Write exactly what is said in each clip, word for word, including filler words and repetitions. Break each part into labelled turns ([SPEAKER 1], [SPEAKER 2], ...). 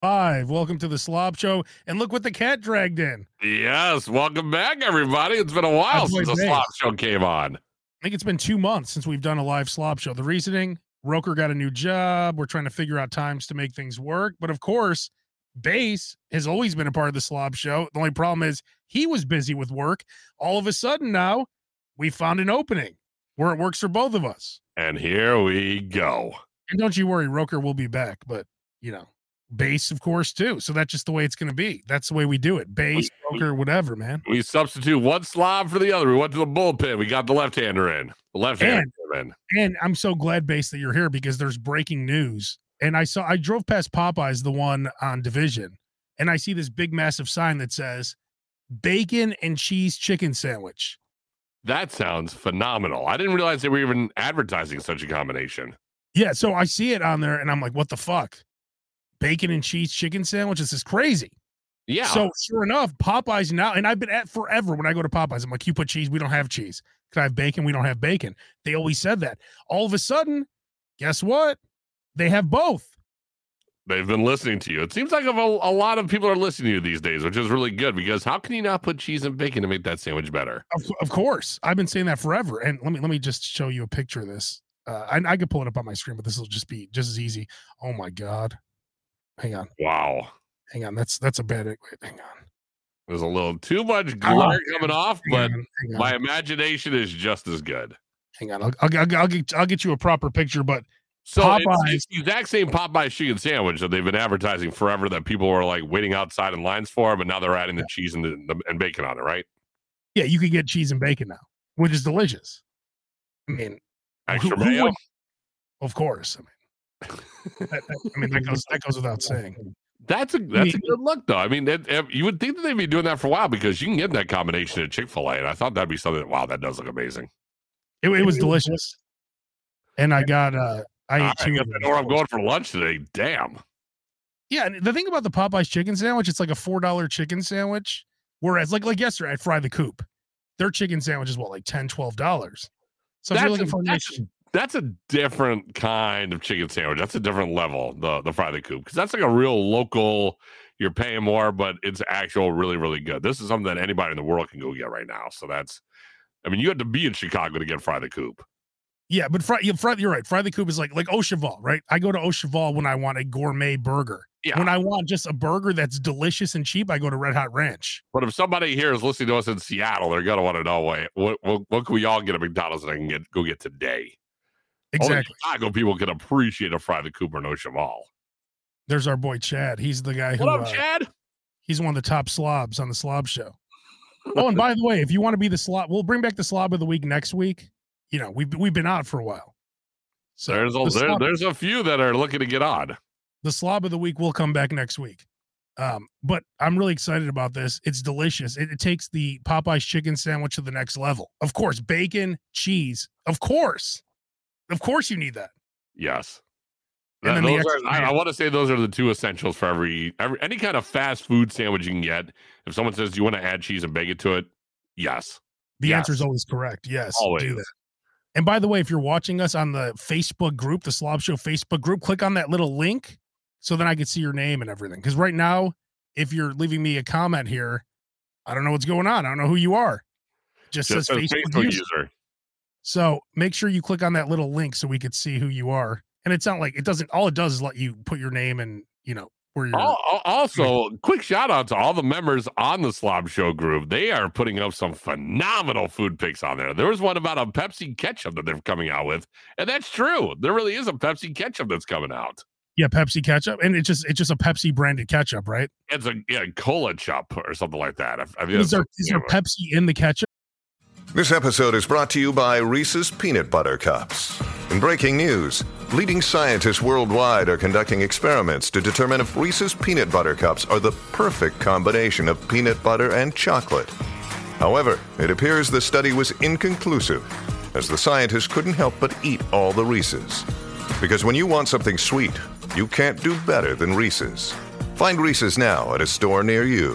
[SPEAKER 1] Five. Welcome to the Slob Show. And look what the cat dragged in.
[SPEAKER 2] Yes. Welcome back, everybody. It's been a while since the Slob Show came on.
[SPEAKER 1] I think it's been two months since we've done a live Slob Show. The reasoning, Roker got a new job. We're trying to figure out times to make things work. But of course, Bass has always been a part of the Slob Show. The only problem is he was busy with work. All of a sudden now, we found an opening where it works for both of us.
[SPEAKER 2] And here we go.
[SPEAKER 1] And don't you worry, Roker will be back. But, you know. Bass, of course, too. So that's just the way it's going to be. That's the way we do it. Bass, Roker, whatever, man.
[SPEAKER 2] We substitute one slob for the other. We went to the bullpen. We got the left-hander in. The left-hander in.
[SPEAKER 1] And I'm so glad, Bass, that you're here because there's breaking news. And I saw I drove past Popeyes, the one on Division, and I see this big, massive sign that says bacon and cheese chicken sandwich.
[SPEAKER 2] That sounds phenomenal. I didn't realize they were even advertising such a combination.
[SPEAKER 1] Yeah, so I see it on there, and I'm like, what the fuck? Bacon and cheese chicken sandwich. This is crazy.
[SPEAKER 2] Yeah.
[SPEAKER 1] So sure enough, Popeyes now, and I've been at forever when I go to Popeyes. I'm like, you put cheese, we don't have cheese. Can I have bacon? We don't have bacon. They always said that. All of a sudden, guess what? They have both.
[SPEAKER 2] They've been listening to you. It seems like a, a lot of people are listening to you these days, which is really good because how can you not put cheese and bacon to make that sandwich better?
[SPEAKER 1] Of, of course. I've been saying that forever. And let me let me just show you a picture of this. Uh, I, I could pull it up on my screen, but this will just be just as easy. Oh my God. Hang on.
[SPEAKER 2] Wow.
[SPEAKER 1] Hang on. That's that's a bad. Wait, hang on.
[SPEAKER 2] There's a little too much glare oh, coming off, but
[SPEAKER 1] on,
[SPEAKER 2] my imagination is just as good.
[SPEAKER 1] Hang on. I'll, I'll, I'll, I'll, get, I'll get you a proper picture, but
[SPEAKER 2] so Popeyes, it's, it's the exact same Popeyes chicken sandwich that they've been advertising forever that people were like waiting outside in lines for, but now they're adding the cheese and, the, and bacon on it, right?
[SPEAKER 1] Yeah, you could get cheese and bacon now, which is delicious. I mean,
[SPEAKER 2] extra who, mayo? Who would,
[SPEAKER 1] of course. I mean, that, that, I mean, that goes that goes without saying.
[SPEAKER 2] That's a that's I mean, a good look, though. I mean, it, it, you would think that they'd be doing that for a while because you can get that combination at Chick-fil-A, and I thought that'd be something. That, wow, that does look amazing.
[SPEAKER 1] It, it was delicious, and I got uh, I ate two.
[SPEAKER 2] I know where I'm going for lunch today. Damn.
[SPEAKER 1] Yeah, and the thing about the Popeyes chicken sandwich, it's like a four dollar chicken sandwich, whereas like like yesterday, I Fry the Coop. Their chicken sandwich is what like ten, twelve dollars. So
[SPEAKER 2] that's
[SPEAKER 1] if you're looking
[SPEAKER 2] a,
[SPEAKER 1] for a
[SPEAKER 2] that's,
[SPEAKER 1] nice.
[SPEAKER 2] That's a different kind of chicken sandwich. That's a different level, the the Fry the Coop, because that's like a real local. You're paying more, but it's actual really, really good. This is something that anybody in the world can go get right now. So that's, I mean, you had to be in Chicago to get Fry the Coop.
[SPEAKER 1] Yeah, but Fry, yeah, Fry, you're right. Fry the Coop is like like Au Cheval, right? I go to Au Cheval when I want a gourmet burger.
[SPEAKER 2] Yeah.
[SPEAKER 1] When I want just a burger that's delicious and cheap, I go to Red Hot Ranch.
[SPEAKER 2] But if somebody here is listening to us in Seattle, they're gonna want to know, wait, what what, what can we all get at McDonald's that I can get go get today?
[SPEAKER 1] Exactly.
[SPEAKER 2] Only Chicago people can appreciate a Fry the Coop or no Cheval.
[SPEAKER 1] There's our boy Chad. He's the guy who.
[SPEAKER 2] What up,
[SPEAKER 1] uh,
[SPEAKER 2] Chad?
[SPEAKER 1] He's one of the top slobs on the Slob Show. Oh, and by the way, if you want to be the slob, we'll bring back the slob of the week next week. You know, we've we've been out for a while.
[SPEAKER 2] So there's a the there, slob, there's a few that are looking to get on.
[SPEAKER 1] The slob of the week will come back next week. Um, but I'm really excited about this. It's delicious. It, it takes the Popeyes chicken sandwich to the next level. Of course, bacon, cheese. Of course. Of course you need that.
[SPEAKER 2] Yes.
[SPEAKER 1] And
[SPEAKER 2] That,
[SPEAKER 1] then
[SPEAKER 2] those
[SPEAKER 1] the
[SPEAKER 2] are, I, I want to say those are the two essentials for every, every any kind of fast food sandwich you can get. If someone says, do you want to add cheese and bacon to it? Yes.
[SPEAKER 1] The
[SPEAKER 2] yes.
[SPEAKER 1] answer is always correct. Yes.
[SPEAKER 2] Always.
[SPEAKER 1] Do that. And by the way, if you're watching us on the Facebook group, the Slob Show Facebook group, click on that little link so then I can see your name and everything. Because right now, if you're leaving me a comment here, I don't know what's going on. I don't know who you are. Just, Just says Facebook, Facebook user. user. So make sure you click on that little link so we could see who you are. And it's not like it doesn't, all it does is let you put your name and, you know, where you're.
[SPEAKER 2] Also, quick shout out to all the members on the Slob Show group. They are putting up some phenomenal food pics on there. There was one about a Pepsi ketchup that they're coming out with. And that's true. There really is a Pepsi ketchup that's coming out.
[SPEAKER 1] Yeah, Pepsi ketchup. And it's just, it's just a Pepsi branded ketchup, right?
[SPEAKER 2] It's a yeah, cola chup or something like that. I, I
[SPEAKER 1] is there, is there Pepsi in the ketchup?
[SPEAKER 3] This episode is brought to you by Reese's Peanut Butter Cups. In breaking news, leading scientists worldwide are conducting experiments to determine if Reese's Peanut Butter Cups are the perfect combination of peanut butter and chocolate. However, it appears the study was inconclusive, as the scientists couldn't help but eat all the Reese's. Because when you want something sweet, you can't do better than Reese's. Find Reese's now at a store near you.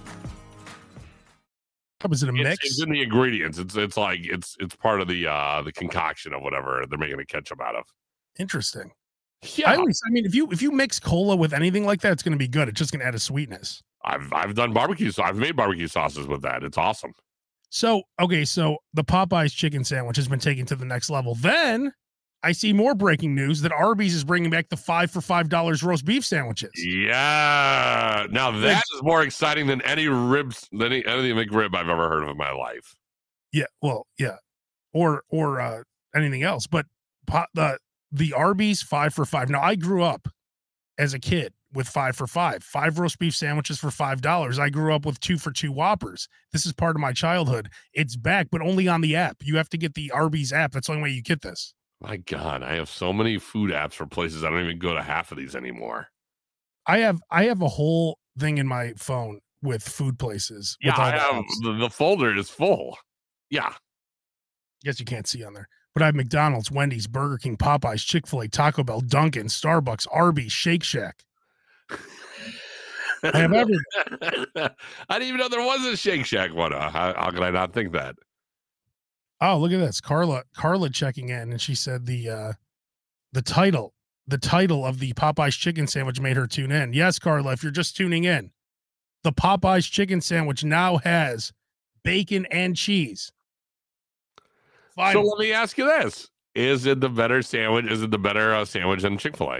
[SPEAKER 1] Was it a mix?
[SPEAKER 2] It's, it's in the ingredients. It's it's like it's it's part of the uh the concoction of whatever they're making the ketchup out of.
[SPEAKER 1] Interesting.
[SPEAKER 2] Yeah,
[SPEAKER 1] I always, I mean, if you if you mix cola with anything like that, it's going to be good. It's just going to add a sweetness.
[SPEAKER 2] I've I've done barbecue sauce. I've made barbecue sauces with that. It's awesome.
[SPEAKER 1] So, okay, so the Popeyes chicken sandwich has been taken to the next level. Then I see more breaking news that Arby's is bringing back the five for five dollars roast beef sandwiches.
[SPEAKER 2] Yeah. Now that is more exciting than any ribs, than any, any McRib I've ever heard of in my life.
[SPEAKER 1] Yeah, well, yeah, or or uh, anything else. But po- the the Arby's five for five. Now I grew up as a kid with five for five, five roast beef sandwiches for five dollars. I grew up with two for two Whoppers. This is part of my childhood. It's back, but only on the app. You have to get the Arby's app. That's the only way you get this.
[SPEAKER 2] My God, I have so many food apps for places I don't even go to half of these anymore.
[SPEAKER 1] I have I have a whole thing in my phone with food places.
[SPEAKER 2] Yeah,
[SPEAKER 1] with all
[SPEAKER 2] I
[SPEAKER 1] the
[SPEAKER 2] have
[SPEAKER 1] apps.
[SPEAKER 2] the, the folder is full. Yeah.
[SPEAKER 1] Guess you can't see on there. But I have McDonald's, Wendy's, Burger King, Popeyes, Chick-fil-A, Taco Bell, Dunkin', Starbucks, Arby's, Shake Shack. I have everything.
[SPEAKER 2] I didn't even know there was a Shake Shack one. Uh, how, how could I not think that?
[SPEAKER 1] Oh, look at this. Carla Carla checking in, and she said the uh the title, the title of the Popeyes chicken sandwich made her tune in. Yes, Carla, if you're just tuning in, the Popeyes chicken sandwich now has bacon and cheese. Finally.
[SPEAKER 2] So let me ask you this. Is it the better sandwich? Is it the better uh, sandwich than Chick-fil-A?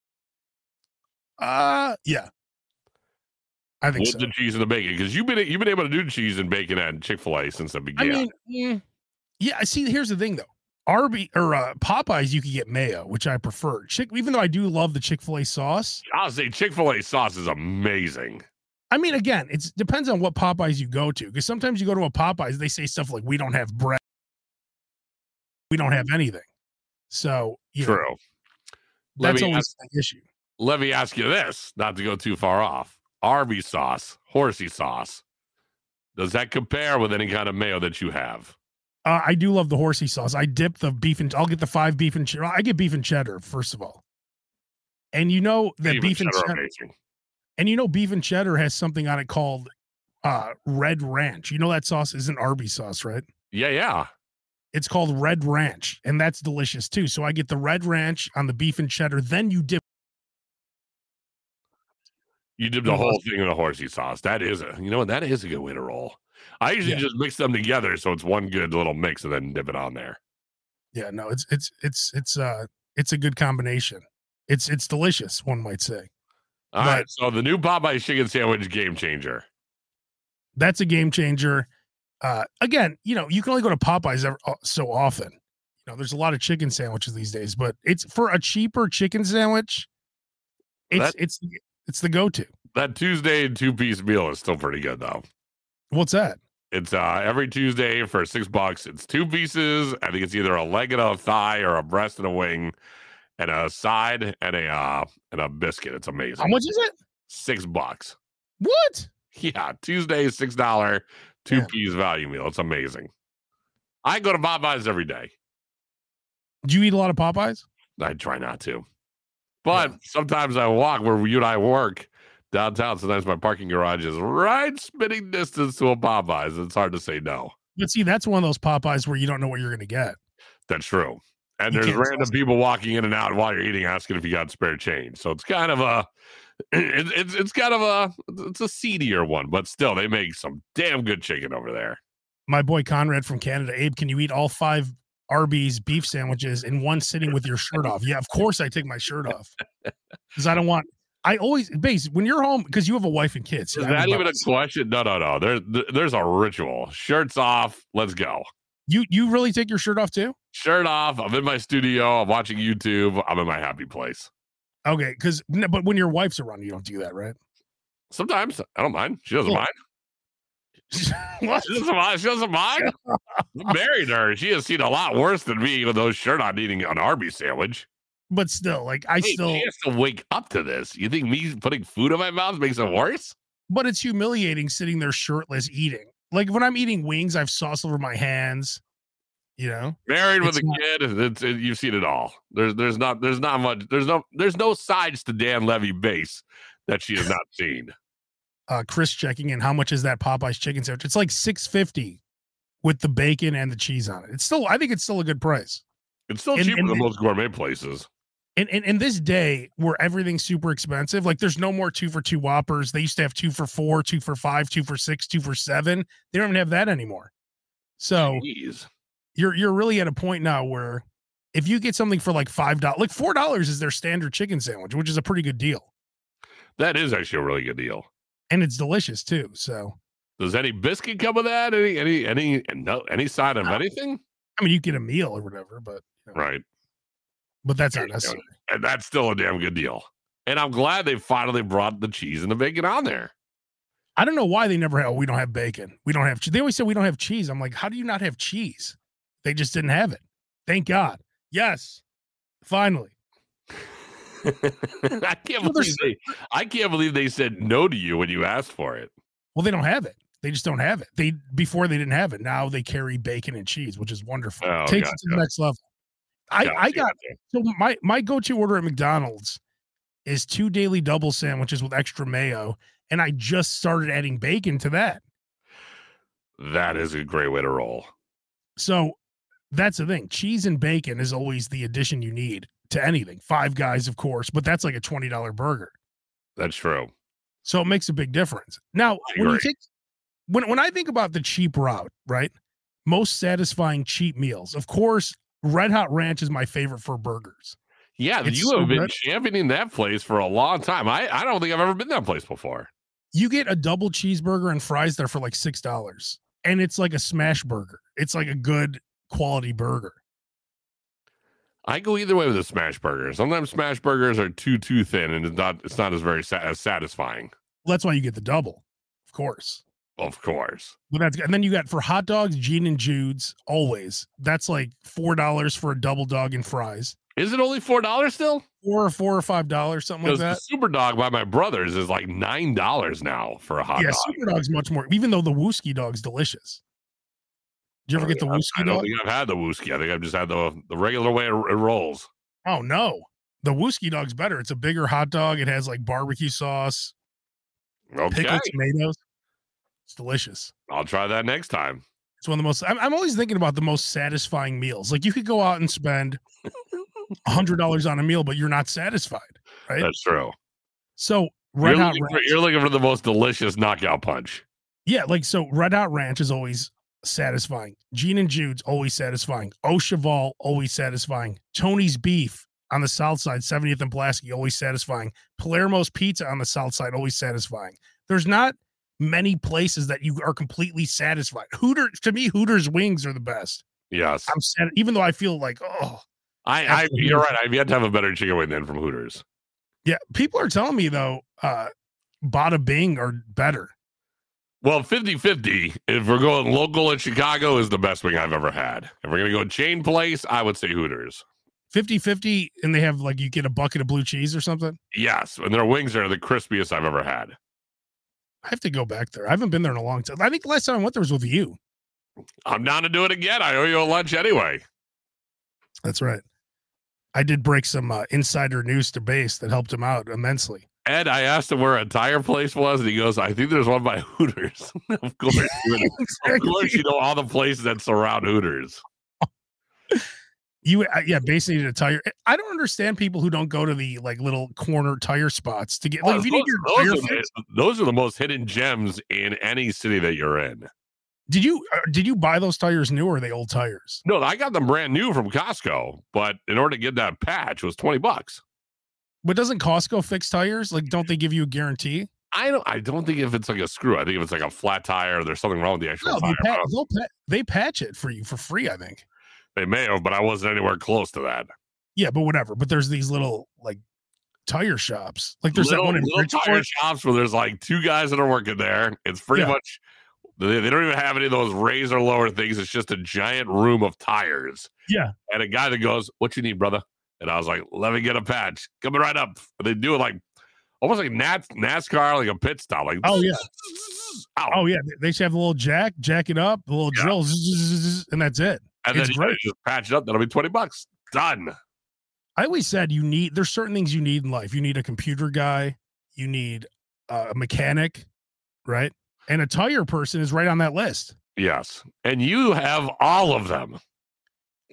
[SPEAKER 1] Uh yeah. I think
[SPEAKER 2] With
[SPEAKER 1] so.
[SPEAKER 2] the cheese and the bacon, because you've been you've been able to do cheese and bacon at Chick-fil-A since the
[SPEAKER 1] I
[SPEAKER 2] beginning.
[SPEAKER 1] mean, mm, yeah, see, here's the thing though. Arby or uh, Popeyes, you could get mayo, which I prefer. Chick, even though I do love the Chick-fil-A sauce.
[SPEAKER 2] I'll say Chick-fil-A sauce is amazing.
[SPEAKER 1] I mean, again, it depends on what Popeyes you go to, because sometimes you go to a Popeyes, they say stuff like, "We don't have bread, we don't have anything." So, you know,
[SPEAKER 2] True.
[SPEAKER 1] that's
[SPEAKER 2] Let me
[SPEAKER 1] always
[SPEAKER 2] ask,
[SPEAKER 1] the issue.
[SPEAKER 2] let me ask you this, not to go too far off. Arby's sauce, horsey sauce. Does that compare with any kind of mayo that you have?
[SPEAKER 1] Uh, I do love the horsey sauce. I dip the beef and I'll get the five beef and cheddar. I get beef and cheddar first of all, and you know that beef, beef and cheddar, amazing. And you know beef and cheddar has something on it called uh, Red Ranch. You know that sauce isn't Arby's sauce, right?
[SPEAKER 2] Yeah, yeah.
[SPEAKER 1] It's called Red Ranch, and that's delicious too. So I get the Red Ranch on the beef and cheddar. Then you dip.
[SPEAKER 2] You dip the whole thing in a horsey sauce. That is a, you know what? That is a good way to roll. I usually yeah. just mix them together so it's one good little mix and then dip it on there.
[SPEAKER 1] Yeah, no, it's it's it's it's uh it's a good combination. It's it's delicious, one might say.
[SPEAKER 2] All but, right, so the new Popeyes chicken sandwich game changer.
[SPEAKER 1] That's a game changer. Uh, again, you know, you can only go to Popeyes ever, uh, so often. You know, there's a lot of chicken sandwiches these days, but it's for a cheaper chicken sandwich. It's that, it's it's the go-to.
[SPEAKER 2] That Tuesday two-piece meal is still pretty good, though.
[SPEAKER 1] What's that?
[SPEAKER 2] It's uh, every Tuesday for six bucks. It's two pieces. I think it's either a leg and a thigh or a breast and a wing, and a side and a uh, and a biscuit. It's amazing.
[SPEAKER 1] How much is it?
[SPEAKER 2] Six bucks.
[SPEAKER 1] What?
[SPEAKER 2] Yeah, Tuesday six dollar two yeah. piece value meal. It's amazing. I go to Popeyes every day.
[SPEAKER 1] Do you eat a lot of Popeyes?
[SPEAKER 2] I try not to, but yeah. sometimes I walk where you and I work downtown. Sometimes my parking garage is right spitting distance to a Popeyes. It's hard to say no.
[SPEAKER 1] But see, that's one of those Popeyes where you don't know what you're going to get.
[SPEAKER 2] That's true. And you there's random people walking in and out while you're eating, asking if you got spare change. So it's kind of a, it, it's it's kind of a, it's a seedier one, but still, they make some damn good chicken over there.
[SPEAKER 1] My boy Conrad from Canada, Abe, can you eat all five Arby's beef sandwiches in one sitting with your shirt off? Yeah, of course I take my shirt off because I don't want. I always base when you're home because you have a wife and kids.
[SPEAKER 2] Is that even a question? No, no, no. There's there's a ritual. Shirts off. Let's go.
[SPEAKER 1] You you really take your shirt off too?
[SPEAKER 2] Shirt off. I'm in my studio. I'm watching YouTube. I'm in my happy place.
[SPEAKER 1] Okay, because but when your wife's around, you don't do that, right?
[SPEAKER 2] Sometimes I don't mind. She doesn't
[SPEAKER 1] What?
[SPEAKER 2] mind. What? She doesn't mind. She doesn't mind. I married her. She has seen a lot worse than me with those shirt on eating an Arby's sandwich.
[SPEAKER 1] But still, like I
[SPEAKER 2] Hey,
[SPEAKER 1] still.
[SPEAKER 2] she has to wake up to this. You think me putting food in my mouth makes it worse?
[SPEAKER 1] But it's humiliating sitting there shirtless eating. Like when I'm eating wings, I have sauce over my hands. You know,
[SPEAKER 2] Married with
[SPEAKER 1] It's
[SPEAKER 2] a
[SPEAKER 1] not-
[SPEAKER 2] kid, it's, it, you've seen it all. There's there's not there's not much. There's no there's no sides to Dan Levy base that she has not seen.
[SPEAKER 1] uh, Chris checking in. How much is that Popeyes chicken sandwich? It's like six fifty with the bacon and the cheese on it. It's still, I think it's still a good price.
[SPEAKER 2] It's still
[SPEAKER 1] And-
[SPEAKER 2] cheaper
[SPEAKER 1] and
[SPEAKER 2] than
[SPEAKER 1] it-
[SPEAKER 2] most gourmet places.
[SPEAKER 1] And in, in this day where everything's super expensive, like there's no more two for two Whoppers. They used to have two for four, two for five, two for six, two for seven. They don't even have that anymore. So
[SPEAKER 2] Jeez.
[SPEAKER 1] you're you're really at a point now where if you get something for like five dollars, like four dollars is their standard chicken sandwich, which is a pretty good deal.
[SPEAKER 2] That is actually a really good deal.
[SPEAKER 1] And it's delicious too. So
[SPEAKER 2] does any biscuit come with that? Any any any no any side of anything?
[SPEAKER 1] I mean, you get a meal or whatever, but you know,
[SPEAKER 2] right.
[SPEAKER 1] But that's not necessary.
[SPEAKER 2] And that's still a damn good deal. And I'm glad they finally brought the cheese and the bacon on there.
[SPEAKER 1] I don't know why they never have, oh, we don't have bacon. We don't have, che-. They always say we don't have cheese. I'm like, how do you not have cheese? They just didn't have it. Thank God. Yes. Finally.
[SPEAKER 2] I can't well, believe they, I can't believe they said no to you when you asked for it.
[SPEAKER 1] Well, they don't have it. They just don't have it. They, before they didn't have it. Now they carry bacon and cheese, which is wonderful.
[SPEAKER 2] Oh,
[SPEAKER 1] Takes
[SPEAKER 2] gotcha.
[SPEAKER 1] it to the next level. I,
[SPEAKER 2] Gotcha.
[SPEAKER 1] I got, so my, my go-to order at McDonald's is two daily double sandwiches with extra mayo. And I just started adding bacon to that.
[SPEAKER 2] That is a great way to roll.
[SPEAKER 1] So that's the thing. Cheese and bacon is always the addition you need to anything. Five Guys, of course, but that's like a twenty dollar burger.
[SPEAKER 2] That's true.
[SPEAKER 1] So it makes a big difference. Now, when you take, when, when I think about the cheap route, right? Most satisfying cheap meals, of course, Red Hot Ranch is my favorite for burgers.
[SPEAKER 2] Yeah,
[SPEAKER 1] It's
[SPEAKER 2] you
[SPEAKER 1] so
[SPEAKER 2] have been
[SPEAKER 1] good.
[SPEAKER 2] championing that place for a long time. I, I don't think I've ever been to that place before.
[SPEAKER 1] You get a double cheeseburger and fries there for like six dollars. And it's like a smash burger. It's like a good quality burger.
[SPEAKER 2] I go either way with a smash burger. Sometimes smash burgers are too too thin, and it's not it's not as very sa- as satisfying.
[SPEAKER 1] Well, that's why you get the double, of course.
[SPEAKER 2] Of course.
[SPEAKER 1] But that's and then you got for hot dogs, Gene and Jude's always. That's like four dollars for a double dog and fries.
[SPEAKER 2] Is it only four dollars still?
[SPEAKER 1] Four or four or five dollars, something like
[SPEAKER 2] Because
[SPEAKER 1] that.
[SPEAKER 2] the Super Dog by my brothers is like nine dollars now for a hot
[SPEAKER 1] Yeah,
[SPEAKER 2] dog.
[SPEAKER 1] Super Dog's much more. Even though the Wooski Dog's delicious. Did you ever get the
[SPEAKER 2] I
[SPEAKER 1] Wooski
[SPEAKER 2] don't
[SPEAKER 1] Dog?
[SPEAKER 2] think I've had the Wooski. I think I've just had the the regular way it, it rolls.
[SPEAKER 1] Oh no, the Wooski Dog's better. It's a bigger hot dog. It has like barbecue sauce,
[SPEAKER 2] Okay,
[SPEAKER 1] pickled tomatoes. It's delicious.
[SPEAKER 2] I'll try that next time.
[SPEAKER 1] It's one of the most. I'm, I'm always thinking about the most satisfying meals. Like you could go out and spend a hundred dollars on a meal, but you're not satisfied, right?
[SPEAKER 2] That's true.
[SPEAKER 1] So Red
[SPEAKER 2] You're
[SPEAKER 1] Hot
[SPEAKER 2] looking, for,
[SPEAKER 1] Ranch,
[SPEAKER 2] you're looking for the most delicious knockout punch.
[SPEAKER 1] yeah, like so Red Hot Ranch is always satisfying. Gene and Jude's always satisfying. Au Cheval always satisfying. Tony's Beef on the south side, seventieth and Pulaski, always satisfying. Palermo's Pizza on the south side, always satisfying. There's not many places that you are completely satisfied. Hooters, to me, Hooters wings are the best.
[SPEAKER 2] Yes,
[SPEAKER 1] I'm sad, even though I feel like, oh,
[SPEAKER 2] I, I
[SPEAKER 1] Absolutely.
[SPEAKER 2] you're right. I've yet to have a better chicken wing than from Hooters.
[SPEAKER 1] yeah. People are telling me though, uh, Bada Bing are better.
[SPEAKER 2] Well, fifty-fifty, if we're going local in Chicago, is the best wing I've ever had. If we're going to go chain place, I would say Hooters.
[SPEAKER 1] fifty-fifty, and they have like you get a bucket of blue cheese or something.
[SPEAKER 2] Yes, and their wings are the crispiest I've ever had.
[SPEAKER 1] I have to go back there. I haven't been there in a long time. I think the last time I went there was with you.
[SPEAKER 2] I'm down to do it again. I owe you a lunch anyway.
[SPEAKER 1] That's right. I did break some uh, insider news to Base that helped him out immensely.
[SPEAKER 2] Ed, I asked him where a tire place was, and he goes, I think there's one by Hooters. Of course, you know, of course, you know all the places that surround Hooters.
[SPEAKER 1] You, uh, yeah, Base needed a tire. I don't understand people who don't go to the like little corner tire spots to get. Like,
[SPEAKER 2] Oh,
[SPEAKER 1] if you
[SPEAKER 2] those,
[SPEAKER 1] need your
[SPEAKER 2] those
[SPEAKER 1] tire
[SPEAKER 2] are the,
[SPEAKER 1] fixed,
[SPEAKER 2] those are the most hidden gems in any city that you're in.
[SPEAKER 1] did you uh, did you buy those tires new or are they old tires?
[SPEAKER 2] No, I got them brand new from Costco, but in order to get that patch, it was twenty bucks.
[SPEAKER 1] But doesn't Costco fix tires? Like, don't they give you a guarantee?
[SPEAKER 2] I don't. I don't think if it's like a screw. I think if it's like a flat tire, there's something wrong with the actual
[SPEAKER 1] No,
[SPEAKER 2] tire.
[SPEAKER 1] they,
[SPEAKER 2] I
[SPEAKER 1] pat,
[SPEAKER 2] don't-
[SPEAKER 1] they'll pa- they patch it for you for free. I think.
[SPEAKER 2] They may have, but I wasn't anywhere close to that.
[SPEAKER 1] Yeah, but whatever. But there's these little like tire shops. Like there's
[SPEAKER 2] little,
[SPEAKER 1] that one in
[SPEAKER 2] little tire
[SPEAKER 1] Bridgeport.
[SPEAKER 2] shops where there's like two guys that are working there. It's pretty
[SPEAKER 1] Yeah.
[SPEAKER 2] much they, they don't even have any of those razor lower things. It's just a giant room of tires.
[SPEAKER 1] Yeah.
[SPEAKER 2] And a guy that goes, "What you need, brother?" And I was like, "Let me get a patch." Coming right up. They do it like almost like Nats, NASCAR, like a pit stop. Like
[SPEAKER 1] Oh, yeah.
[SPEAKER 2] Ow.
[SPEAKER 1] Oh yeah, they- they should have the little jack, jack it up, the little
[SPEAKER 2] Yeah.
[SPEAKER 1] drill, zzz, zzz, zzz, and that's it.
[SPEAKER 2] and
[SPEAKER 1] it's
[SPEAKER 2] then you
[SPEAKER 1] great.
[SPEAKER 2] just patch it up. That'll be twenty bucks. Done.
[SPEAKER 1] I always said you need. There's certain things you need in life. You need a computer guy. You need uh, a mechanic, right? And a tire person is right on that list.
[SPEAKER 2] Yes. And you have all of them.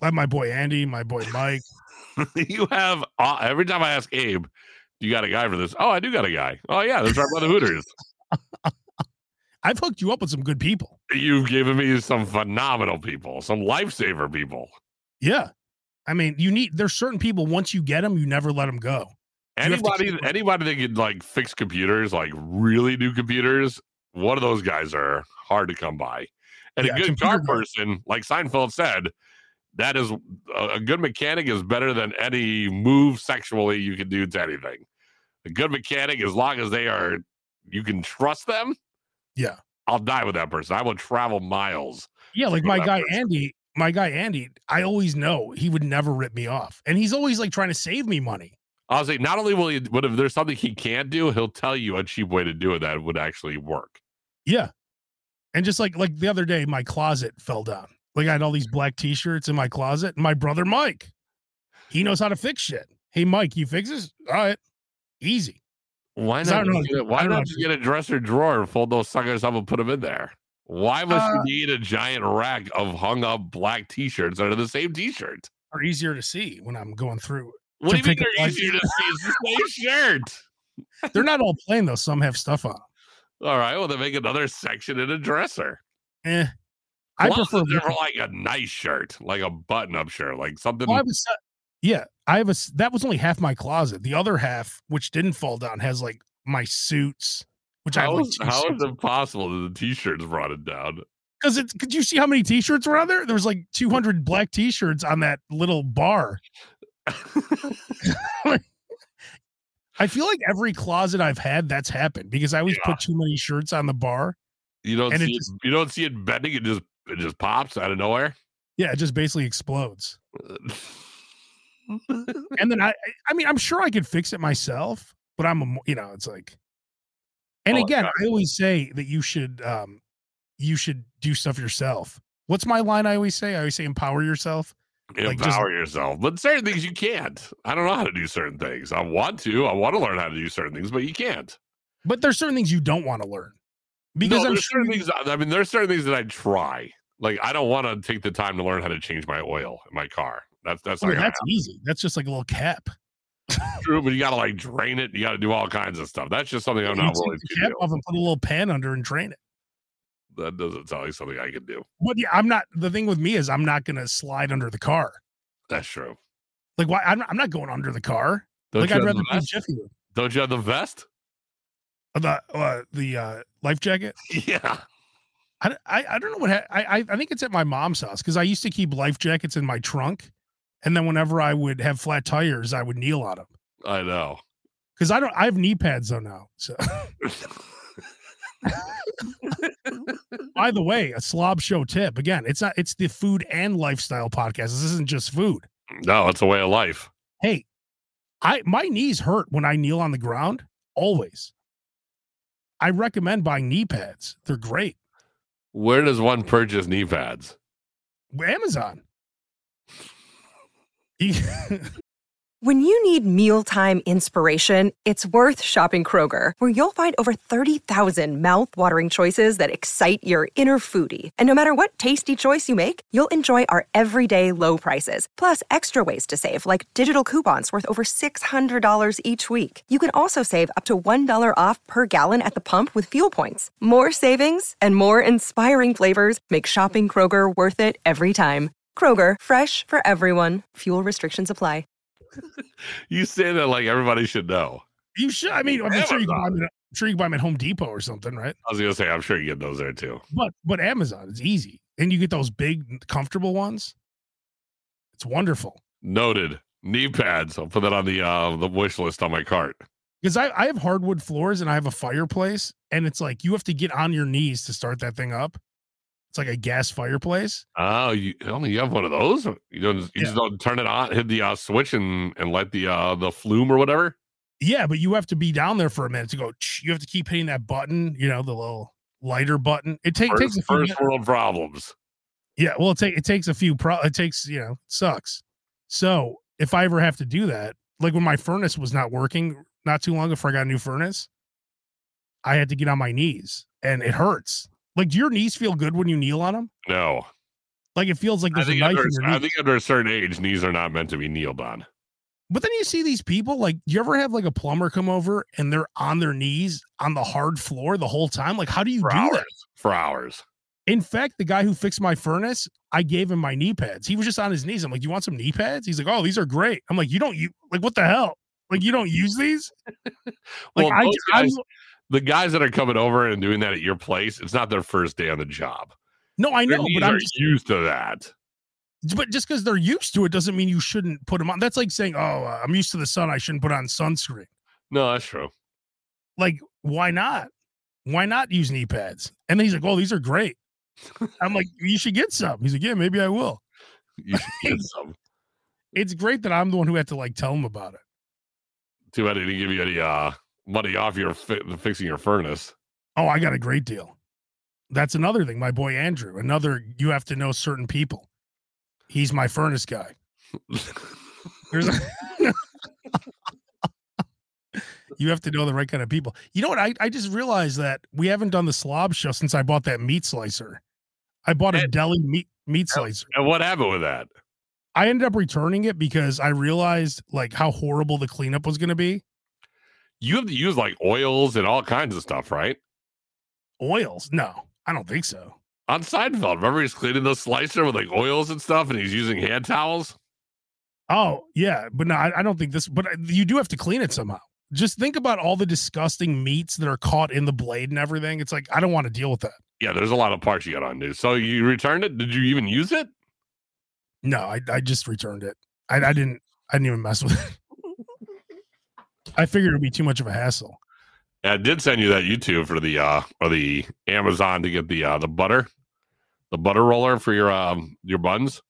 [SPEAKER 1] I have my boy Andy, my boy Mike.
[SPEAKER 2] You have uh, every time I ask Abe, you got a guy for this? Oh, I do got a guy. Oh yeah, that's right by the Hooters.
[SPEAKER 1] I've hooked you up with some good people.
[SPEAKER 2] You've given me some phenomenal people, some lifesaver people.
[SPEAKER 1] Yeah. I mean, you need, there's certain people, once you get them, you never let them go. You
[SPEAKER 2] Anybody, anybody that can like fix computers, like really new computers, one of those guys are hard to come by. And
[SPEAKER 1] Yeah,
[SPEAKER 2] a good
[SPEAKER 1] computer
[SPEAKER 2] car
[SPEAKER 1] guy.
[SPEAKER 2] person, like Seinfeld said, that is a, a good mechanic is better than any move sexually you can do to anything. A good mechanic, as long as they are, you can trust them.
[SPEAKER 1] Yeah.
[SPEAKER 2] I'll die with that person. I will travel miles.
[SPEAKER 1] Yeah, like my
[SPEAKER 2] that
[SPEAKER 1] guy
[SPEAKER 2] person.
[SPEAKER 1] Andy, my guy Andy, I always know he would never rip me off. And he's always like trying to save me money.
[SPEAKER 2] I'll say, not only will he, but if there's something he can't do, he'll tell you a cheap way to do it that would actually work.
[SPEAKER 1] Yeah. And just like like the other day, my closet fell down. Like I had all these black t-shirts in my closet. And my brother Mike, he knows how to fix shit. Hey, Mike, you fix this? All right. Easy.
[SPEAKER 2] Why
[SPEAKER 1] 'Cause I
[SPEAKER 2] not?
[SPEAKER 1] don't know-
[SPEAKER 2] just get it- why
[SPEAKER 1] I don't
[SPEAKER 2] not
[SPEAKER 1] know.
[SPEAKER 2] just get a dresser drawer, fold those suckers up, and put them in there? Why must
[SPEAKER 1] Uh,
[SPEAKER 2] you need a giant rack of hung up black t-shirts that are the same t-shirt?
[SPEAKER 1] Are easier to see when I'm going through.
[SPEAKER 2] What do
[SPEAKER 1] To
[SPEAKER 2] you mean
[SPEAKER 1] pick up
[SPEAKER 2] they're
[SPEAKER 1] black
[SPEAKER 2] easier to see? It's the same shirt.
[SPEAKER 1] They're not all plain though. Some have stuff on.
[SPEAKER 2] All right, well, then make another section in a dresser.
[SPEAKER 1] Eh. I
[SPEAKER 2] Closets
[SPEAKER 1] prefer
[SPEAKER 2] are for like a nice shirt, like a button-up shirt, like something.
[SPEAKER 1] Well, I was, uh, yeah, I have a. s- That was only half my closet. The other half, which didn't fall down, has like my suits, which I have
[SPEAKER 2] How
[SPEAKER 1] like
[SPEAKER 2] is,
[SPEAKER 1] two
[SPEAKER 2] how is
[SPEAKER 1] suits.
[SPEAKER 2] it possible that the t-shirts brought it down?
[SPEAKER 1] Because it's. Could you see how many t-shirts were on there? There was like two hundred black t-shirts on that little bar. I feel like every closet I've had, that's happened because I always
[SPEAKER 2] Yeah.
[SPEAKER 1] put too many shirts on the bar.
[SPEAKER 2] You don't
[SPEAKER 1] And it
[SPEAKER 2] see it,
[SPEAKER 1] just-
[SPEAKER 2] you don't see it bending. It just it just pops out of nowhere.
[SPEAKER 1] Yeah, it just basically explodes. And then I, I- I mean, I'm sure I could fix it myself, but I'm, a, mo- you know, it's like. And
[SPEAKER 2] Oh,
[SPEAKER 1] again,
[SPEAKER 2] God.
[SPEAKER 1] I always say that you should, um, you should do stuff yourself. What's my line? I always say, I always say, empower yourself. Like, just-
[SPEAKER 2] Empower yourself, but certain things you can't. I don't know how to do certain things. I want to. I want to learn how to do certain things, but you can't.
[SPEAKER 1] But there's certain things you don't want to learn because
[SPEAKER 2] no,
[SPEAKER 1] I'm
[SPEAKER 2] there's
[SPEAKER 1] sure.
[SPEAKER 2] certain
[SPEAKER 1] you-
[SPEAKER 2] things. I mean, there's certain things that I try. Like I don't want to take the time to learn how to change my oil in my car. That's that's
[SPEAKER 1] oh,
[SPEAKER 2] not gonna
[SPEAKER 1] that's easy. That's just like a little cap.
[SPEAKER 2] happen. True, but you got to like drain it. You got to do all kinds of stuff. That's just something I'm
[SPEAKER 1] You
[SPEAKER 2] not
[SPEAKER 1] take
[SPEAKER 2] willing
[SPEAKER 1] the
[SPEAKER 2] to
[SPEAKER 1] cap
[SPEAKER 2] do.
[SPEAKER 1] off and put a little pan under and drain it.
[SPEAKER 2] That doesn't sound like something I can do.
[SPEAKER 1] But yeah, I'm not. The thing with me is I'm not going to slide under the car.
[SPEAKER 2] That's true.
[SPEAKER 1] Like why? I'm, I'm not going under the car.
[SPEAKER 2] Don't
[SPEAKER 1] like
[SPEAKER 2] you
[SPEAKER 1] I'd
[SPEAKER 2] have
[SPEAKER 1] rather
[SPEAKER 2] the
[SPEAKER 1] do
[SPEAKER 2] vest?
[SPEAKER 1] Jiffy Lube.
[SPEAKER 2] Don't you have the vest?
[SPEAKER 1] Uh, the uh, the uh, life jacket.
[SPEAKER 2] Yeah.
[SPEAKER 1] I, I, I don't know what ha- I, I I think it's at my mom's house because I used to keep life jackets in my trunk, and then whenever I would have flat tires, I would kneel on them
[SPEAKER 2] I know.
[SPEAKER 1] because I don't I have knee pads though now. So by the way, a slob show tip again. It's not it's the food and lifestyle podcast. This isn't just food.
[SPEAKER 2] No, it's a way of life.
[SPEAKER 1] Hey, I my knees hurt when I kneel on the ground always. I recommend buying knee pads. They're great.
[SPEAKER 2] Where does one purchase knee pads?
[SPEAKER 1] Amazon.
[SPEAKER 4] When you need mealtime inspiration, it's worth shopping Kroger, where you'll find over thirty thousand mouthwatering choices that excite your inner foodie. And no matter what tasty choice you make, you'll enjoy our everyday low prices, plus extra ways to save, like digital coupons worth over six hundred dollars each week. You can also save up to one dollar off per gallon at the pump with fuel points. More savings and more inspiring flavors make shopping Kroger worth it every time. Kroger, fresh for everyone. Fuel restrictions apply.
[SPEAKER 2] You say that like everybody should know.
[SPEAKER 1] You should. I mean, I'm sure you can buy
[SPEAKER 2] Amazon.
[SPEAKER 1] them. I'm sure you can buy them at Home Depot or something, right?
[SPEAKER 2] I was gonna say, I'm sure you get those there too.
[SPEAKER 1] But but Amazon, it's easy, and you get those big, comfortable ones. It's wonderful
[SPEAKER 2] Noted. Knee pads. I'll put that on the uh the wish list on my cart.
[SPEAKER 1] because I I have hardwood floors and I have a fireplace, and it's like you have to get on your knees to start that thing up. It's like a gas fireplace.
[SPEAKER 2] Oh, you only you have one of those? You don't you
[SPEAKER 1] Yeah.
[SPEAKER 2] just don't turn it on, hit the uh, switch and and let the uh the flume or whatever.
[SPEAKER 1] Yeah, but you have to be down there for a minute to go. You have to keep hitting that button. You know, the little lighter button. It take, takes
[SPEAKER 2] First,
[SPEAKER 1] a few.
[SPEAKER 2] first
[SPEAKER 1] minutes.
[SPEAKER 2] world problems.
[SPEAKER 1] Yeah, well, it take it takes a few. Pro- it takes you know, it sucks. So if I ever have to do that, like when my furnace was not working not too long before I got a new furnace, I had to get on my knees, and it hurts. Like, do your knees feel good when you kneel on them?
[SPEAKER 2] No.
[SPEAKER 1] Like it feels like
[SPEAKER 2] I
[SPEAKER 1] there's a
[SPEAKER 2] think,
[SPEAKER 1] knife
[SPEAKER 2] under,
[SPEAKER 1] in your
[SPEAKER 2] I
[SPEAKER 1] knee.
[SPEAKER 2] think under a certain age, knees are not meant to be kneeled on.
[SPEAKER 1] But then you see these people, like, do you ever have like a plumber come over and they're on their knees on the hard floor the whole time? Like, how do you
[SPEAKER 2] For
[SPEAKER 1] do
[SPEAKER 2] hours.
[SPEAKER 1] that?
[SPEAKER 2] For hours.
[SPEAKER 1] In fact, the guy who fixed my furnace, I gave him my knee pads. He was just on his knees. I'm like, "Do you want some knee pads?" He's like, "Oh, these are great." I'm like, "You don't, you like what the hell? Like, you don't use these?" Like,
[SPEAKER 2] Well,
[SPEAKER 1] I,
[SPEAKER 2] those
[SPEAKER 1] I,
[SPEAKER 2] guys, the guys that are coming over and doing that at your place, it's not their first day on the job.
[SPEAKER 1] no, I
[SPEAKER 2] Their
[SPEAKER 1] know,
[SPEAKER 2] knees
[SPEAKER 1] but I'm
[SPEAKER 2] are
[SPEAKER 1] just,
[SPEAKER 2] used to that.
[SPEAKER 1] but just because they're used to it doesn't mean you shouldn't put them on. That's like saying, "Oh, uh, I'm used to the sun. I shouldn't put on sunscreen."
[SPEAKER 2] No, that's true.
[SPEAKER 1] Like, why not? Why not use knee pads? And then he's like, "Oh, these are great." I'm like, "You should get some." He's like, "Yeah, maybe I will."
[SPEAKER 2] You should get some.
[SPEAKER 1] It's great that I'm the one who had to like tell him about it.
[SPEAKER 2] Too bad he didn't give you any uh, money off your fi- fixing your furnace.
[SPEAKER 1] Oh, I got a great deal. That's another thing. My boy Andrew, another, you have to know certain people. He's my furnace guy. There's a you have to know the right kind of people. You know what? I, I just realized that we haven't done the slob show since I bought that meat slicer. I bought a
[SPEAKER 2] And-
[SPEAKER 1] deli meat meat slicer.
[SPEAKER 2] And what happened with that?
[SPEAKER 1] I ended up returning it because I realized like how horrible the cleanup was going to be.
[SPEAKER 2] You have to use like oils and all kinds of stuff, right?
[SPEAKER 1] Oils? No, I don't think so.
[SPEAKER 2] On Seinfeld, remember he's cleaning the slicer with like oils and stuff, and he's using hand towels.
[SPEAKER 1] Oh yeah, but no, I, I don't think this. But you do have to clean it somehow. Just think about all the disgusting meats that are caught in the blade and everything. It's like I don't want to deal with that.
[SPEAKER 2] Yeah, there's a lot of parts you got on, dude. So you returned it? Did you even use it?
[SPEAKER 1] No, I, I just returned it. I, I didn't. I didn't even mess with it. I figured it'd be too much of a hassle.
[SPEAKER 2] I did send you that YouTube for the uh or the Amazon to get the uh the butter, the butter roller for your um your buns.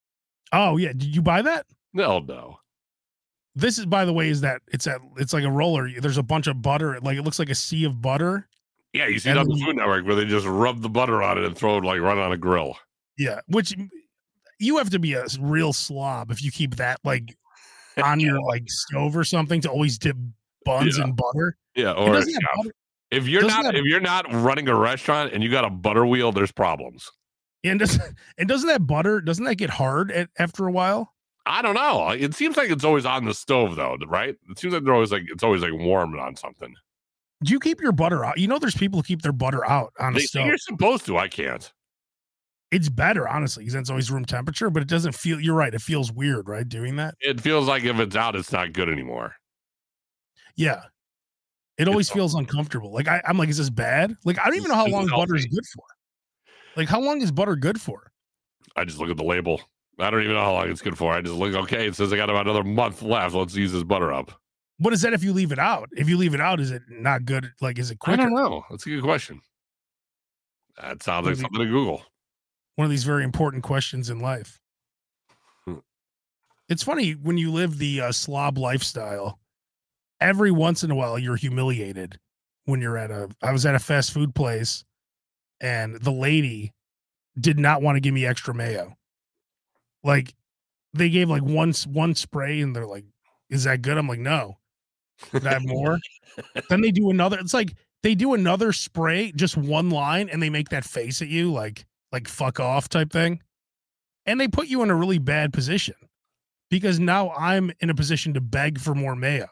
[SPEAKER 1] Oh yeah, did you buy that?
[SPEAKER 2] No, no.
[SPEAKER 1] This is, by the way, is that it's at it's like a roller. There's a bunch of butter. Like it looks like a sea of butter.
[SPEAKER 2] Yeah, you see
[SPEAKER 1] And
[SPEAKER 2] it on the
[SPEAKER 1] then-
[SPEAKER 2] Food Network where they just rub the butter on it and throw it like right on a grill.
[SPEAKER 1] Yeah, which you have to be a real slob if you keep that like on your like stove or something to always dip buns
[SPEAKER 2] Yeah.
[SPEAKER 1] in butter.
[SPEAKER 2] Yeah,
[SPEAKER 1] It
[SPEAKER 2] or
[SPEAKER 1] doesn't have
[SPEAKER 2] yeah.
[SPEAKER 1] butter-
[SPEAKER 2] if you're
[SPEAKER 1] doesn't
[SPEAKER 2] not
[SPEAKER 1] have-
[SPEAKER 2] if you're not running a restaurant and you got a butter wheel, there's problems.
[SPEAKER 1] And does and doesn't that butter doesn't that get hard at, after a while?
[SPEAKER 2] I don't know. It seems like it's always on the stove though, right? It seems like they're always like it's always like warmed on something.
[SPEAKER 1] Do you keep your butter out? You know, there's people who keep their butter out on
[SPEAKER 2] They
[SPEAKER 1] a
[SPEAKER 2] say
[SPEAKER 1] stove.
[SPEAKER 2] you're supposed to. I can't.
[SPEAKER 1] It's better, honestly, because it's always room temperature, but it doesn't feel. You're right. It feels weird, right? Doing that.
[SPEAKER 2] It feels like if it's out, it's not good anymore.
[SPEAKER 1] Yeah. It always
[SPEAKER 2] It's-
[SPEAKER 1] feels uncomfortable. Like I, I'm like, is this bad? Like I don't even know how
[SPEAKER 2] This is
[SPEAKER 1] long butter is
[SPEAKER 2] healthy.
[SPEAKER 1] good for. Like how long is butter good for?
[SPEAKER 2] I just look at the label. I don't even know how long it's good for. I just look, okay, it says I got about another month left. Let's use this butter up.
[SPEAKER 1] What is that if you leave it out? If you leave it out, is it not good? Like, is it
[SPEAKER 2] I
[SPEAKER 1] quicker?
[SPEAKER 2] don't know. That's a good question. That sounds like
[SPEAKER 1] Maybe-
[SPEAKER 2] something to Google.
[SPEAKER 1] One of these very important questions in life.
[SPEAKER 2] Hmm.
[SPEAKER 1] It's funny when you live the uh, slob lifestyle. Every once in a while, you're humiliated when you're at a. I was at a fast food place, and the lady did not want to give me extra mayo. Like, they gave like one s- one spray, and they're like, "Is that good?" I'm like, "No." Could I have more? Then they do another. It's like they do another spray, just one line, and they make that face at you, like like fuck off type thing, and they put you in a really bad position because now I'm in a position to beg for more mayo.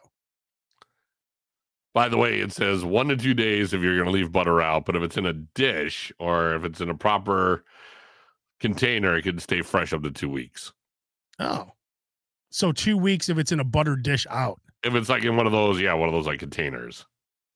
[SPEAKER 2] By the way, it says one to two days if you're going to leave butter out, but if it's in a dish or if it's in a proper container, it can stay fresh up to two weeks.
[SPEAKER 1] Oh, so two weeks if it's in a butter dish out.
[SPEAKER 2] If it's like in one of those, yeah, one of those like containers.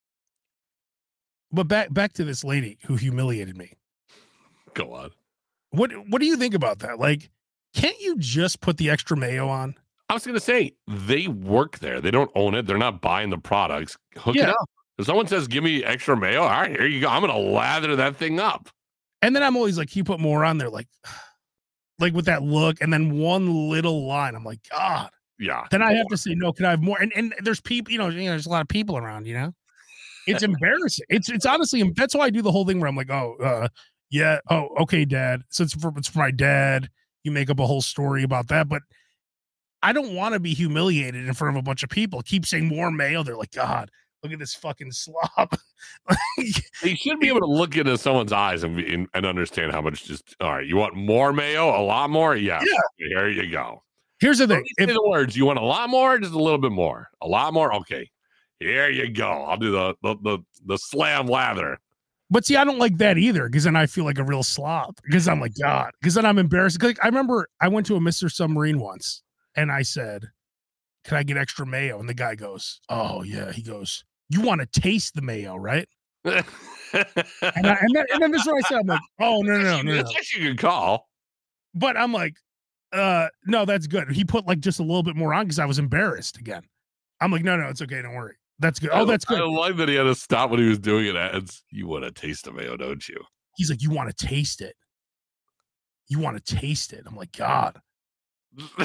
[SPEAKER 1] But back back to this lady who humiliated me.
[SPEAKER 2] Go on.
[SPEAKER 1] What what do you think about that? Like, can't you just put the extra mayo on?
[SPEAKER 2] I was going to say, they work there. They don't own it. They're not buying the products. Hook it
[SPEAKER 1] Yeah.
[SPEAKER 2] up. If someone says, give me extra mayo, all right, here you go. I'm going to lather that thing up.
[SPEAKER 1] And then I'm always like, you put more on there, like, like with that look, and then one little line. I'm like, God.
[SPEAKER 2] Yeah.
[SPEAKER 1] Then I have to say, no, can I have more? And and there's people, you know, you know, there's a lot of people around, you know. It's embarrassing. It's it's honestly, that's why I do the whole thing where I'm like, oh, uh, yeah, oh, okay, Dad. So it's for it's for my dad. You make up a whole story about that, but I don't want to be humiliated in front of a bunch of people. Keep saying more mayo. They're like, God, look at this fucking slob.
[SPEAKER 2] They They should be able to look into someone's eyes and, be, and and understand how much. Just all right. You want more mayo? A lot more? Yes.
[SPEAKER 1] Yeah.
[SPEAKER 2] Here you go.
[SPEAKER 1] Here's the thing.
[SPEAKER 2] If, the words, you want a lot more, just a little bit more, a lot more. Okay, here you go. I'll do the the the, the slam lather.
[SPEAKER 1] But see, I don't like that either because then I feel like a real slob because I'm like, God, because then I'm embarrassed. Like, I remember I went to a Mister Submarine once and I said, can I get extra mayo? And the guy goes, oh, yeah. He goes, you want to taste the mayo, right? and, I, and, then, and then this is what I said. I'm like, oh, no, no, no, no.
[SPEAKER 2] That's actually a good call.
[SPEAKER 1] But I'm like, uh, no, that's good. He put like just a little bit more on because I was embarrassed again. I'm like, no, no, it's okay. Don't worry. That's good. Oh, that's good.
[SPEAKER 2] I like that he had to stop when he was doing it. As you want to taste the mayo, don't you?
[SPEAKER 1] He's like, you want to taste it. You want to taste it. I'm like, God. But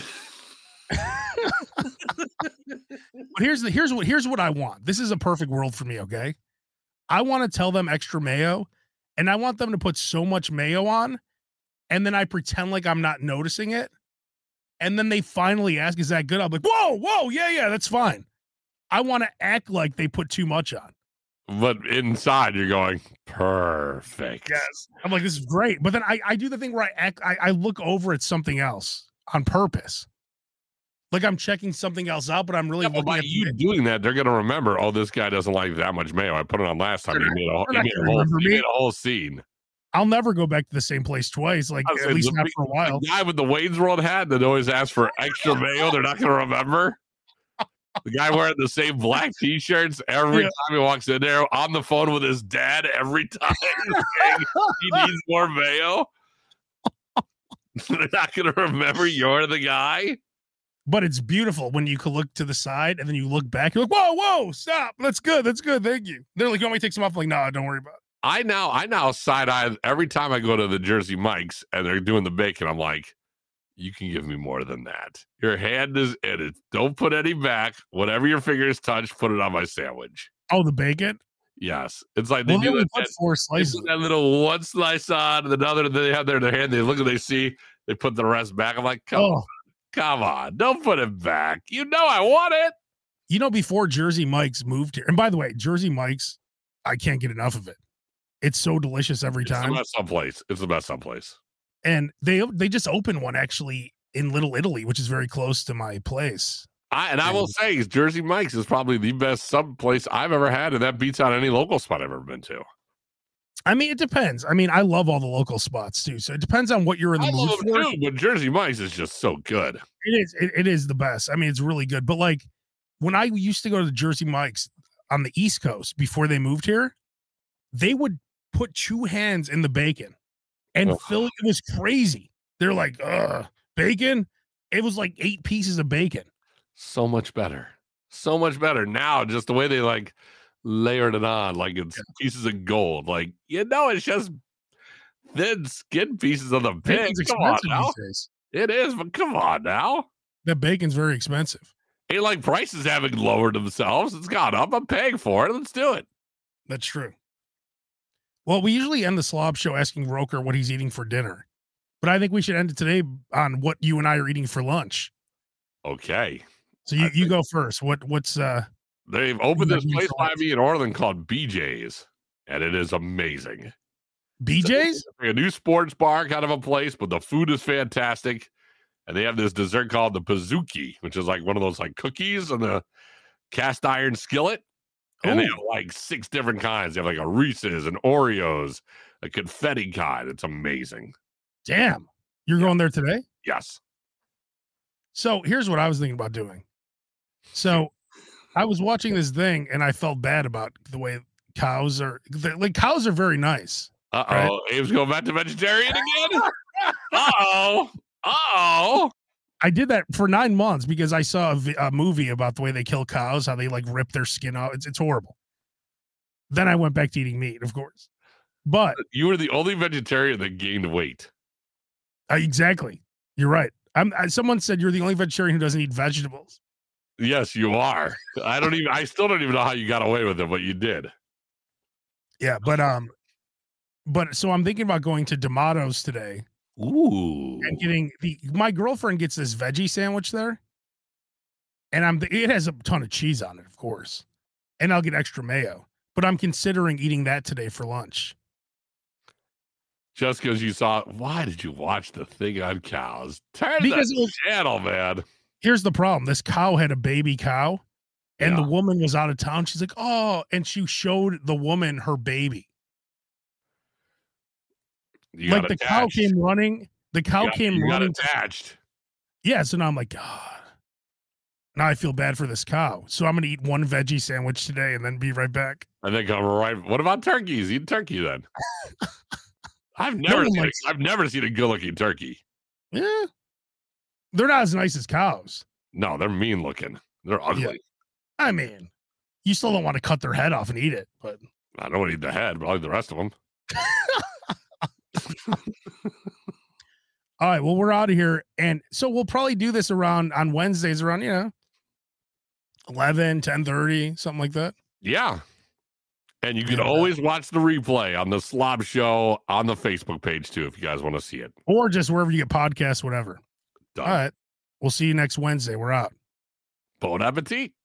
[SPEAKER 1] here's the here's what here's what I want. This is a perfect world for me, okay? I want to tell them extra mayo, and I want them to put so much mayo on, and then I pretend like I'm not noticing it. And then they finally ask, is that good? I'm like, whoa, whoa, yeah, yeah, that's fine. I want to act like they put too much on.
[SPEAKER 2] But inside, you're going, perfect.
[SPEAKER 1] Yes. I'm like, this is great. But then I, I do the thing where I act, I, I look over at something else on purpose. Like I'm checking something else out, but I'm really
[SPEAKER 2] yeah,
[SPEAKER 1] looking
[SPEAKER 2] by
[SPEAKER 1] at
[SPEAKER 2] you
[SPEAKER 1] the,
[SPEAKER 2] doing that, they're going to remember, oh, this guy doesn't like that much mayo. I put it on last time. He made a, he made a, whole, he made a whole scene.
[SPEAKER 1] I'll never go back to the same place twice, like at least
[SPEAKER 2] the,
[SPEAKER 1] not for a while.
[SPEAKER 2] The guy with the Wayne's World hat that always asks for extra mayo, they're not going to remember. The guy wearing the same black T-shirts every yeah. time he walks in there, on the phone with his dad every time he needs more mayo. They're not going to remember you're the guy.
[SPEAKER 1] But it's beautiful when you can look to the side and then you look back. You're like, whoa, whoa, stop. That's good. That's good. Thank you. They're like, you want me to take some off? I'm like, no, don't worry about it.
[SPEAKER 2] I now, I now side eye every time I go to the Jersey Mike's and they're doing the bacon. I'm like, you can give me more than that. Your hand is in it. Don't put any back. Whatever your fingers touch, put it on my sandwich.
[SPEAKER 1] Oh, the bacon?
[SPEAKER 2] Yes. It's like they
[SPEAKER 1] well,
[SPEAKER 2] do
[SPEAKER 1] they
[SPEAKER 2] that,
[SPEAKER 1] put four slices.
[SPEAKER 2] That little one slice on and another, and then they have their, their hand. They look and they see, they put the rest back. I'm like, come
[SPEAKER 1] oh.
[SPEAKER 2] on. Come on. Don't put it back. You know I want it.
[SPEAKER 1] You know, before Jersey Mike's moved here, and by the way, Jersey Mike's, I can't get enough of it. It's so delicious every
[SPEAKER 2] it's
[SPEAKER 1] time.
[SPEAKER 2] It's the best someplace. It's the best someplace.
[SPEAKER 1] And they they just opened one actually in Little Italy, which is very close to my place.
[SPEAKER 2] I and, and I will say, Jersey Mike's is probably the best sub place I've ever had, and that beats out any local spot I've ever been to.
[SPEAKER 1] I mean, it depends. I mean, I love all the local spots too, so it depends on what you're in the
[SPEAKER 2] I
[SPEAKER 1] mood
[SPEAKER 2] love
[SPEAKER 1] for.
[SPEAKER 2] Too, but Jersey Mike's is just so good.
[SPEAKER 1] It is. It, it is the best. I mean, it's really good. But like when I used to go to the Jersey Mike's on the East Coast before they moved here, they would put two hands in the bacon and oh. fill it. It was crazy. They're like, uh, bacon. It was like eight pieces of bacon.
[SPEAKER 2] So much better. So much better. Now, just the way they like layered it on, like it's yeah. pieces of gold. Like, you know, it's just thin skin pieces of the pig. Come on now. It is, but come on now.
[SPEAKER 1] That bacon's very expensive.
[SPEAKER 2] Ain't like prices haven't lowered themselves. It's gone up. I'm paying for it. Let's do it.
[SPEAKER 1] That's true. Well, we usually end the Slob Show asking Roker what he's eating for dinner. But I think we should end it today on what you and I are eating for lunch.
[SPEAKER 2] Okay.
[SPEAKER 1] So you, you go first. What what's uh
[SPEAKER 2] they've opened this place by me in Orland called B J's, and it is amazing.
[SPEAKER 1] B J's?
[SPEAKER 2] It's a, a new sports bar kind of a place, but the food is fantastic. And they have this dessert called the Pizookie, which is like one of those like cookies on the cast iron skillet. And Ooh. They have like six different kinds. They have like a Reese's and Oreos, a confetti kind. It's amazing.
[SPEAKER 1] Damn. You're yeah. going there today?
[SPEAKER 2] Yes.
[SPEAKER 1] So here's what I was thinking about doing. So I was watching this thing and I felt bad about the way cows are. Like cows are very nice.
[SPEAKER 2] Uh-oh. Right? Abe's going back to vegetarian again? Uh-oh. Uh-oh.
[SPEAKER 1] I did that for nine months because I saw a, v- a movie about the way they kill cows, how they like rip their skin out. It's, it's horrible. Then I went back to eating meat, of course. But
[SPEAKER 2] you were the only vegetarian that gained weight.
[SPEAKER 1] Uh, exactly. You're right. I'm, I, someone said you're the only vegetarian who doesn't eat vegetables.
[SPEAKER 2] Yes, you are. I don't even, I still don't even know how you got away with it, but you did.
[SPEAKER 1] Yeah. But, um, but so I'm thinking about going to D'Amato's today.
[SPEAKER 2] Ooh.
[SPEAKER 1] And getting the, my girlfriend gets this veggie sandwich there. And I'm, it has a ton of cheese on it, of course. And I'll get extra mayo. but I'm considering eating that today for lunch.
[SPEAKER 2] Just because you saw, why did you watch the thing on cows? Turn
[SPEAKER 1] Because
[SPEAKER 2] the
[SPEAKER 1] it was-
[SPEAKER 2] channel, man.
[SPEAKER 1] Here's the problem. This cow had a baby cow, and
[SPEAKER 2] Yeah.
[SPEAKER 1] the woman was out of town. She's like, oh, and she showed the woman her baby.
[SPEAKER 2] You
[SPEAKER 1] Like
[SPEAKER 2] got
[SPEAKER 1] the
[SPEAKER 2] attached.
[SPEAKER 1] cow came running. The cow
[SPEAKER 2] you got,
[SPEAKER 1] came
[SPEAKER 2] you got
[SPEAKER 1] running. to-
[SPEAKER 2] attached.
[SPEAKER 1] yeah, so now I'm like, God. Now I feel bad for this cow. So I'm gonna eat one veggie sandwich today and then be right back.
[SPEAKER 2] I think I'm right. What about turkeys? Eat turkey then. I've never
[SPEAKER 1] one
[SPEAKER 2] seen
[SPEAKER 1] likes-
[SPEAKER 2] a, I've never seen a good looking turkey.
[SPEAKER 1] Yeah. They're not as nice as cows.
[SPEAKER 2] No, they're mean looking. They're ugly.
[SPEAKER 1] I mean, you still don't want to cut their head off and eat it, but
[SPEAKER 2] I don't want to eat the head, but I like the rest of them.
[SPEAKER 1] all right, well, we're out of here. And so we'll probably do this around on Wednesdays around, you know, eleven, ten thirty, something like that.
[SPEAKER 2] Yeah. And you can
[SPEAKER 1] Yeah.
[SPEAKER 2] always watch the replay on the Slob Show on the Facebook page too, if you guys want to see it.
[SPEAKER 1] Or just wherever you get podcasts, whatever.
[SPEAKER 2] Done.
[SPEAKER 1] All right. We'll see you next Wednesday. We're out.
[SPEAKER 2] Bon appetit.